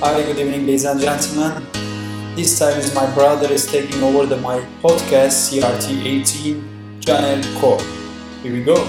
Hi, good evening, ladies and gentlemen. This time is my brother is taking over my podcast CRT 18 Channel Core. Here we go.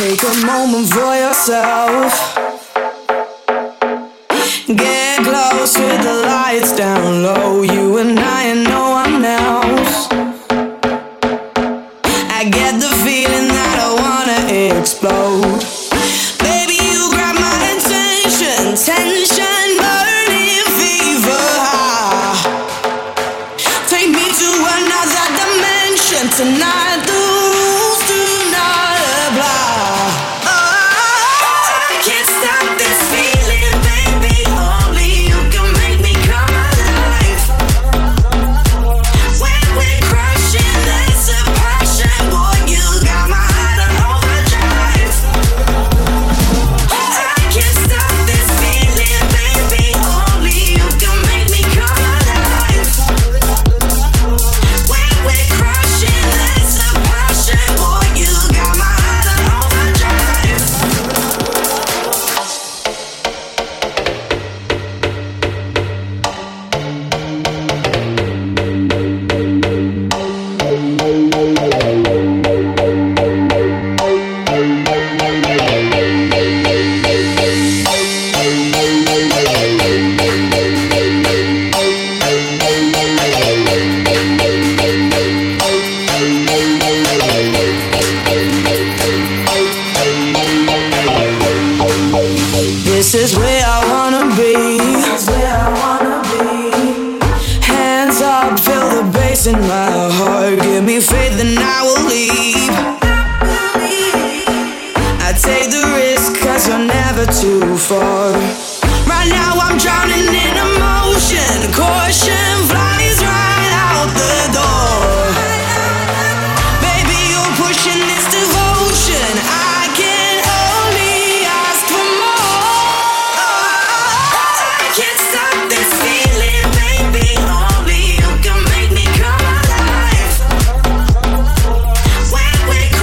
Take a moment for yourself. Get close with the lights down low. You and I and no one else. I get the feeling that I wanna explode. Baby, you grab my attention. Tension, burning fever high. Take me to another dimension. Tonight the rules do not apply. I can't stop this feeling, baby. Only you can make me come alive. When we're crashing, there's a passion. Boy, you got my heart on overdrive. I can't stop this feeling, baby. Only you can make me come alive. When we're crashing, there's a passion. Boy, you got my heart on overdrive. This is where I wanna be. Hands up, feel the bass in my heart. Give me faith and I will leave. I take the risk cause you're never too far. Right now I'm drowning in emotion. Caution flies right out the door. Baby, you're pushing this devotion. I can only ask for more. I can't stop this feeling, baby. Only you can make me come alive. When we're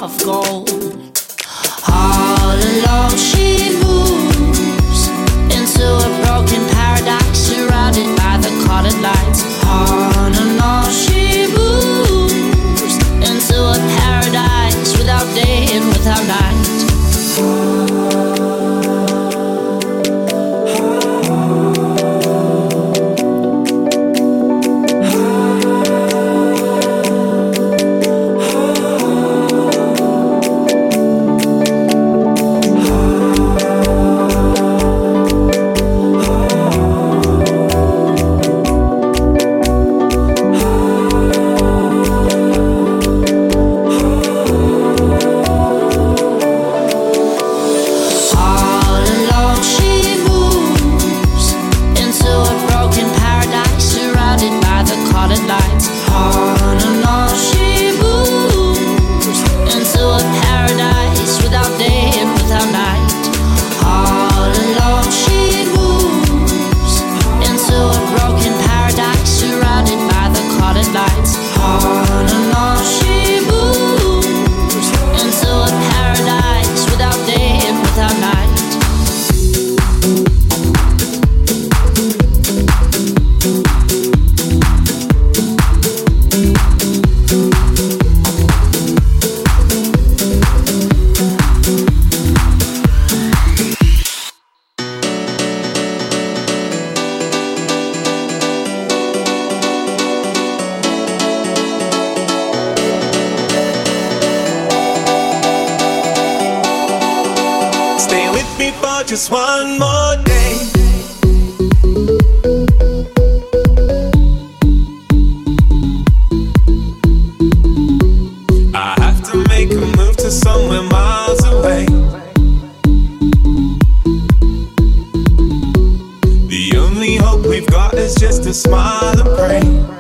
of gold. All alone she moves into a broken paradise, surrounded by the colored lights. On and on she moves into a paradise without day and without night. Just one more day. I have to make a move to somewhere miles away. The only hope we've got is just to smile and pray.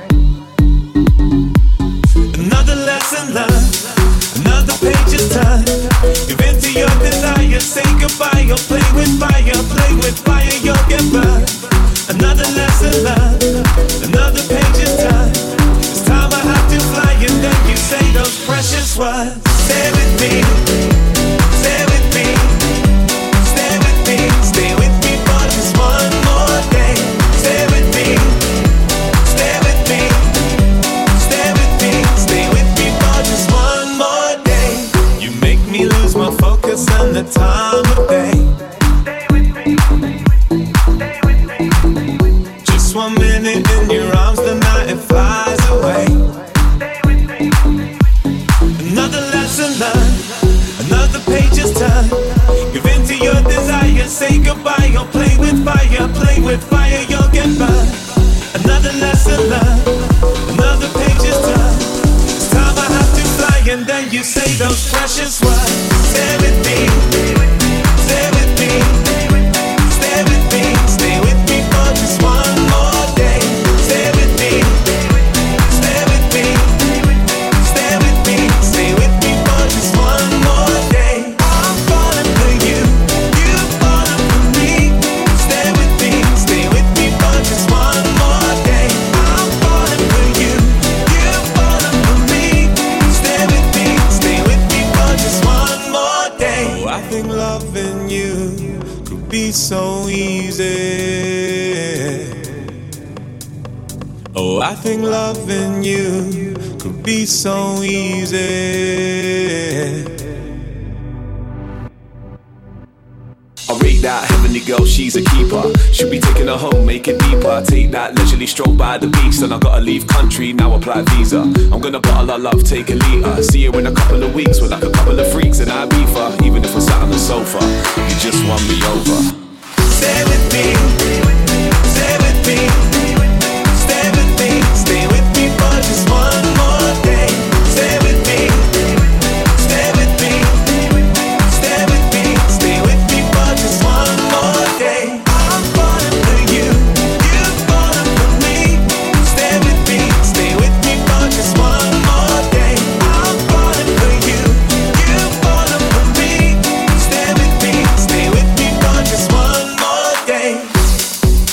Another lesson learned, another page is turned. Give in to your desire, say goodbye. You'll play with fire, you'll get burned. Another lesson learned, another page is turned. This time I have to fly, and then you say those precious words. Stay with me, stay with me, stay with me, stay with me for just one more day. Stay with me, stay with me, stay with me, stay with me for just one more day. You make me lose my focus and the time of day. Just 1 minute in your arms, the night it flies away. Another lesson learned, another page is turned. Give in to your desire, say goodbye. You'll play with fire, you'll get burned. Another lesson learned, another page is turned. This time I have to fly, and then you say those precious words. Stay with me, stay with me, stay with me, stay with me for just one more day. Stay with me, stay with me, stay with me, stay with me for just one more day. I'm falling for you, you're falling for me. Stay with me for just one more day. I'm falling for you, you're falling for me. Stay with me for just one more day. Oh, I think loving you could be so easy. Oh, I think loving you could be so easy. I rate that heavenly girl, she's a keeper. Should be taking her home, make it deeper. Take that leisurely stroll by the beach. Then I gotta leave country, now apply visa. I'm gonna bottle our love, take a liter. See you in a couple of weeks, we're like a couple of freaks in Ibiza. Even if we're sat on the sofa, you just won me over. Stay with me, stay with me, stay with me, stay with me for just one more day. Stay with me, stay with me, stay with me, stay with me for just one more day. I'm falling for you, you're falling for me. Stay with me for just one more day. I'm falling for you, you're falling for me. Stay with me for just one more day.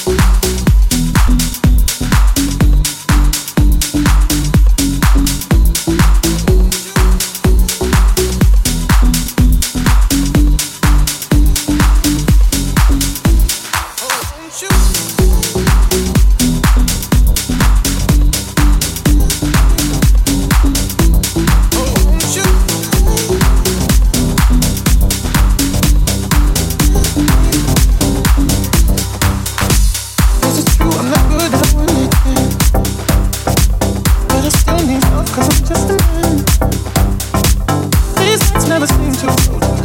never seem to go down.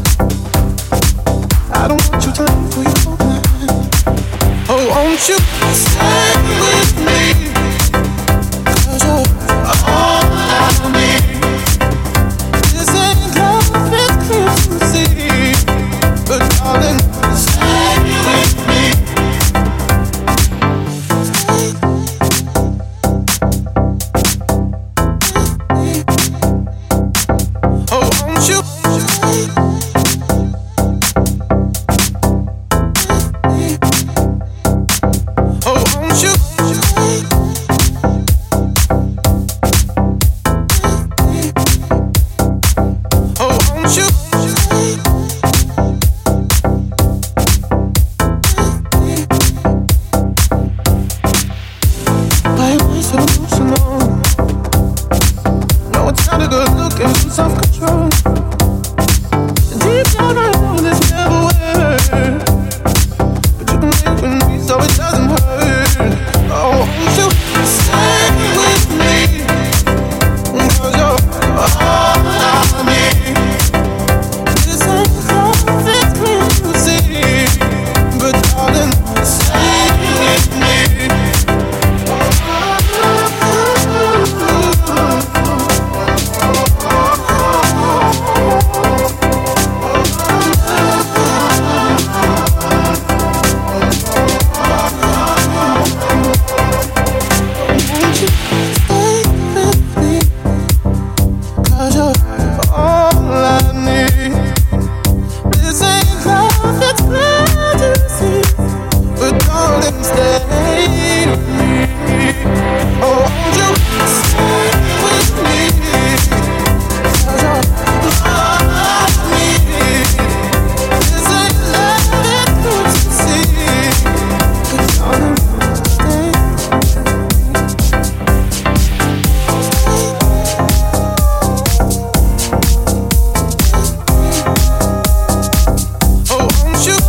I don't want you to leave for your mind. Oh, won't you stay with me? 'Cause you're all I need. This ain't love, it's clear to see. But darling, stay with me. Oh, won't you? Oh, won't you? Oh, won't you? Why am I so emotional? No, it's not a good look and some self-control. Deep down I know this never works, but you can make with me so it doesn't hurt. Oh, won't you stay with me? 'Cause you're all I need. This ain't love, it's clear to see. But darling, stay with me. Won't you stay with me? 'Cause you're all I need. This ain't love, it's clear to see. But darling, stay with me. Oh, won't you stay with me? 'Cause you're all I need. This ain't love, it's clear to see. But darling, stay. Oh, won't you?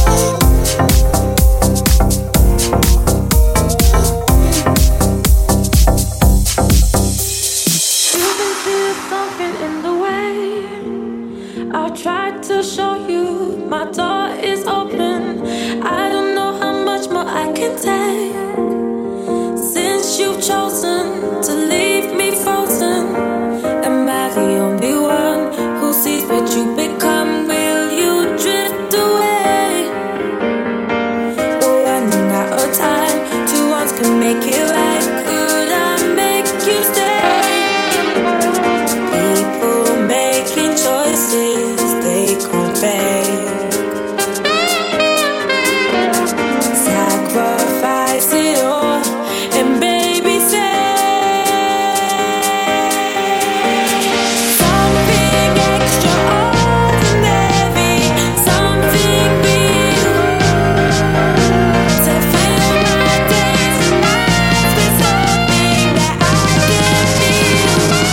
You can see something in the way I tried to show you. My door is open. I don't know how much more I can take. Since you've chosen to leave me frozen, am I the only one who sees what you become? Will you drift away? We're running out of time. Two ones can make it right. Could I make you stay? People making choices they could make. Sacrifice it all and baby say something extraordinary, something real to fill my days and nights with something that I can feel.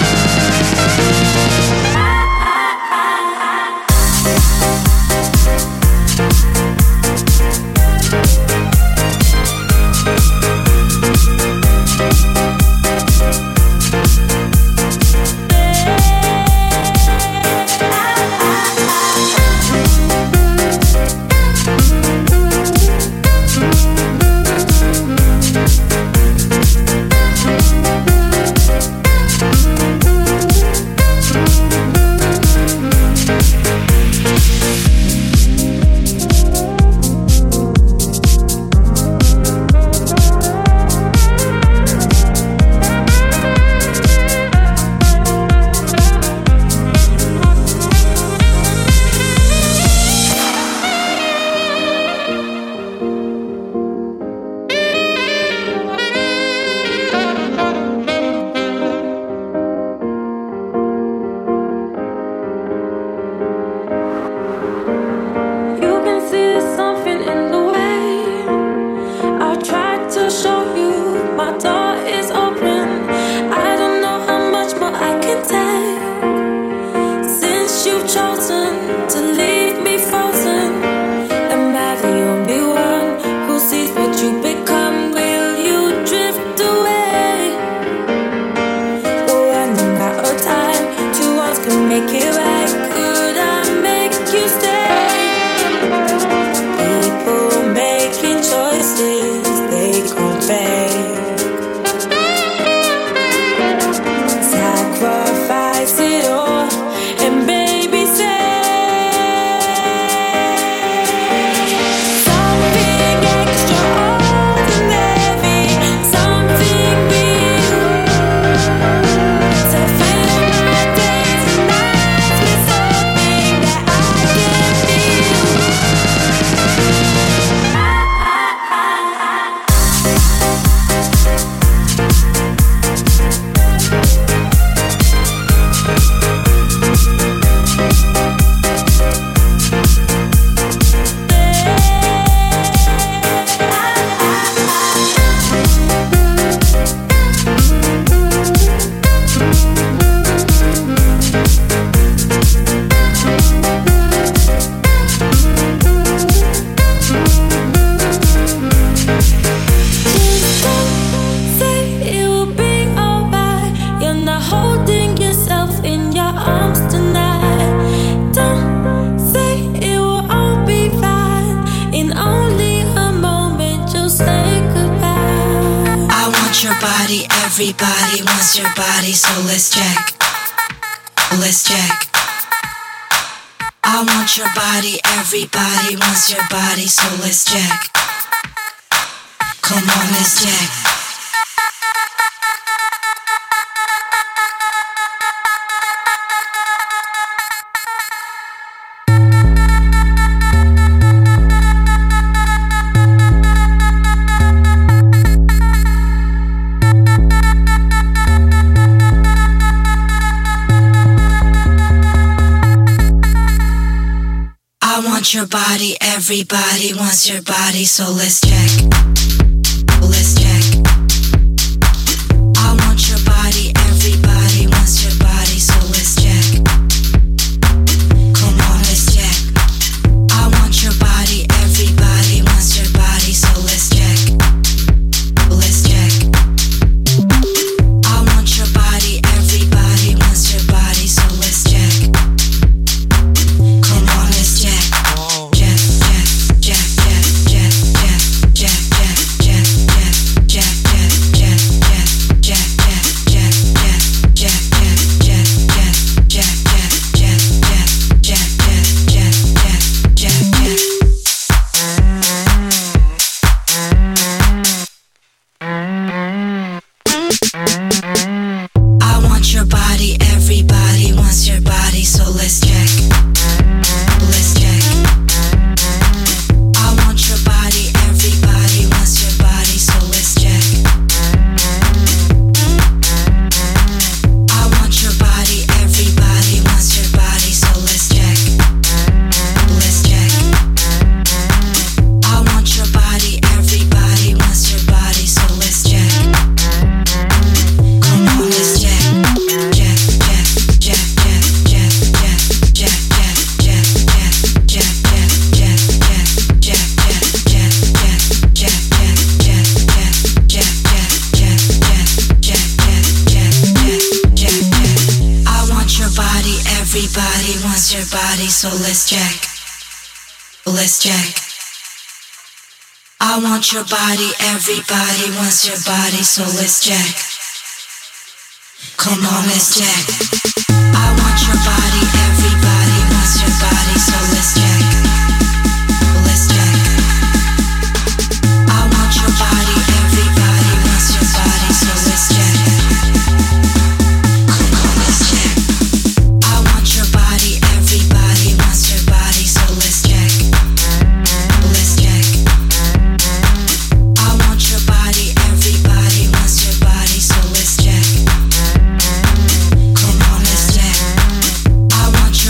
You can see something in the way I tried to show you. My door is open. I don't know how much more I can take. Since you've chosen to leave me frozen, am I the only one who sees what you become? Will you drift away? We're running out of time. Two ones can make it right. everybody wants your body, so let's check. Let's check. I want your body, everybody wants your body, so let's check. Come on, let's check. I want your body, everybody wants your body, so let's check. Let's check. I want your body, everybody wants your body, so let's check. Come on, let's check. I want your body, everybody wants your body, so let's check. Let's check. I want your body, everybody wants your body, so let's check. Come on, let's check. I want your body, everybody wants your body, so let's check. Let's check. I want your body, everybody wants your body, so let's check. I want your body, everybody wants your body, so let's check. Let's check. I want your body, everybody wants your body, so let's check. Come on, let's check. Check, check, check, check, check, check, check, check, check, check, check, check, check, check, check, check, check, check. I want your body, everybody wants your body, so let's check. Let's check. I want your body, everybody wants your body, so let's check. Come on, let's check. I want your body, everybody wants your body, so let's check. Let's check. I want your body, everybody wants your body, so let's check. Come on, let's check. I want your body, everybody wants your body, so let's check. Let's check. I want your body, everybody wants your body, so let's check. Come on, let's check. I want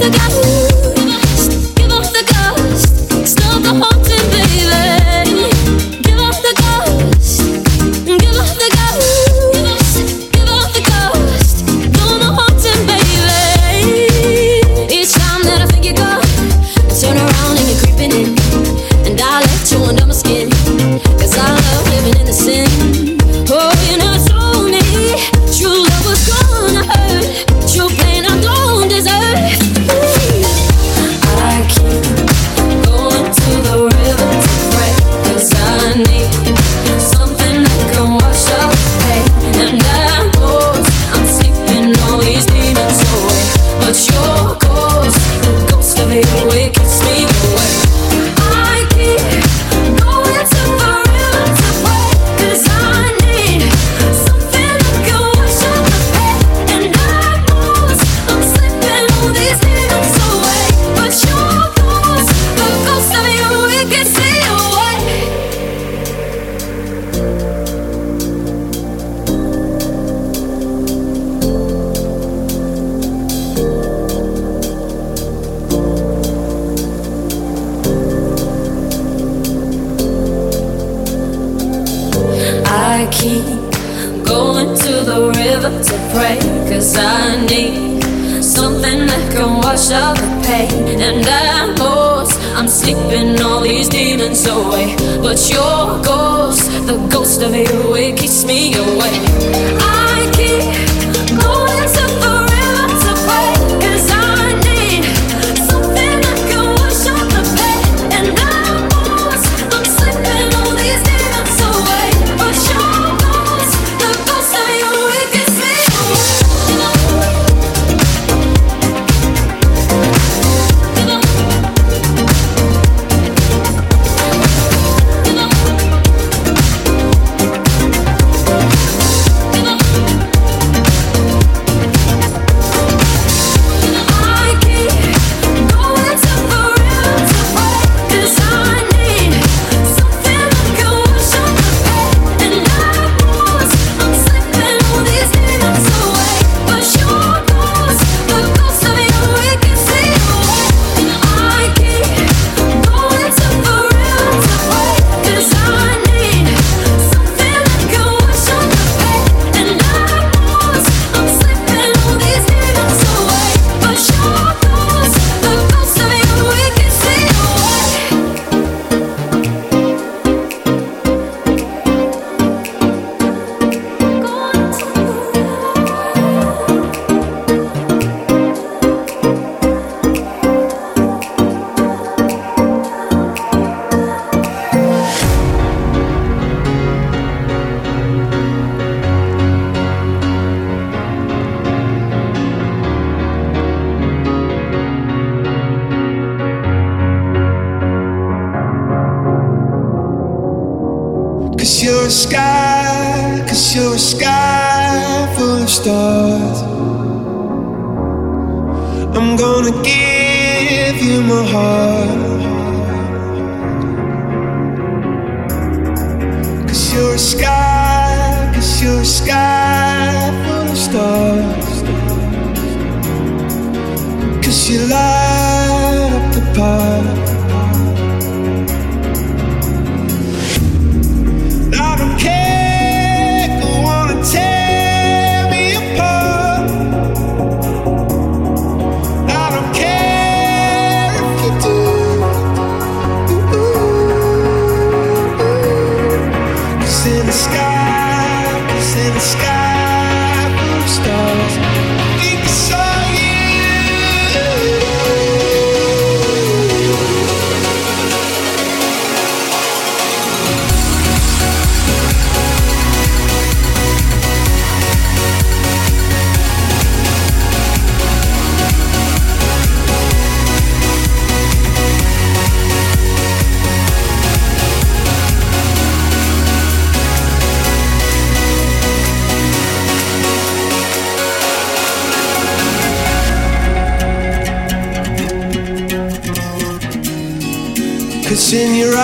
'Cause in your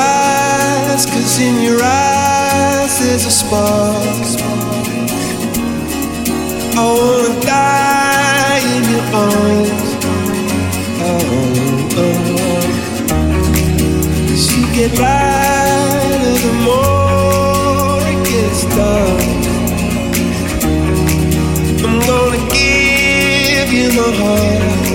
eyes there's a spark. I wanna die in your arms. She get lighter the more it gets dark. I'm gonna give you my heart.